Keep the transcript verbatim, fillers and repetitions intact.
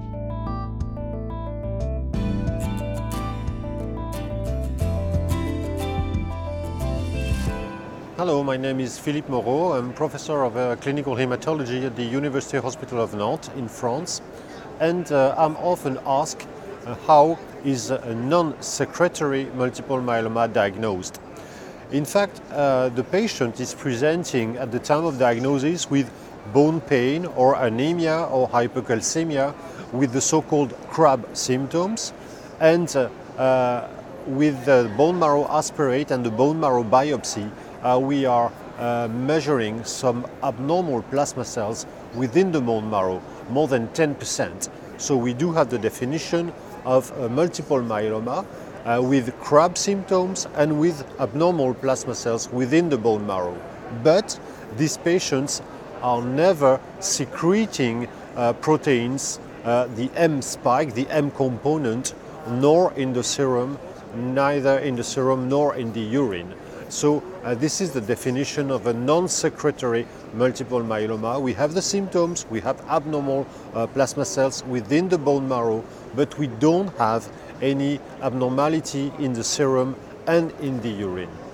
Hello, my name is Philippe Moreau. I'm professor of uh, clinical hematology at the University Hospital of Nantes in France. And uh, I'm often asked uh, how is a non-secretory multiple myeloma diagnosed. In fact, uh, the patient is presenting at the time of diagnosis with bone pain or anemia or hypocalcemia with the so-called CRAB symptoms, and uh, uh, with the bone marrow aspirate and the bone marrow biopsy, uh, we are uh, measuring some abnormal plasma cells within the bone marrow, more than ten percent. So we do have the definition of a multiple myeloma uh, with CRAB symptoms and with abnormal plasma cells within the bone marrow. But these patients are never secreting uh, proteins, uh, the M spike, the M component, nor in the serum, neither in the serum nor in the urine. So uh, this is the definition of a non-secretory multiple myeloma. We have the symptoms, we have abnormal uh, plasma cells within the bone marrow, but we don't have any abnormality in the serum and in the urine.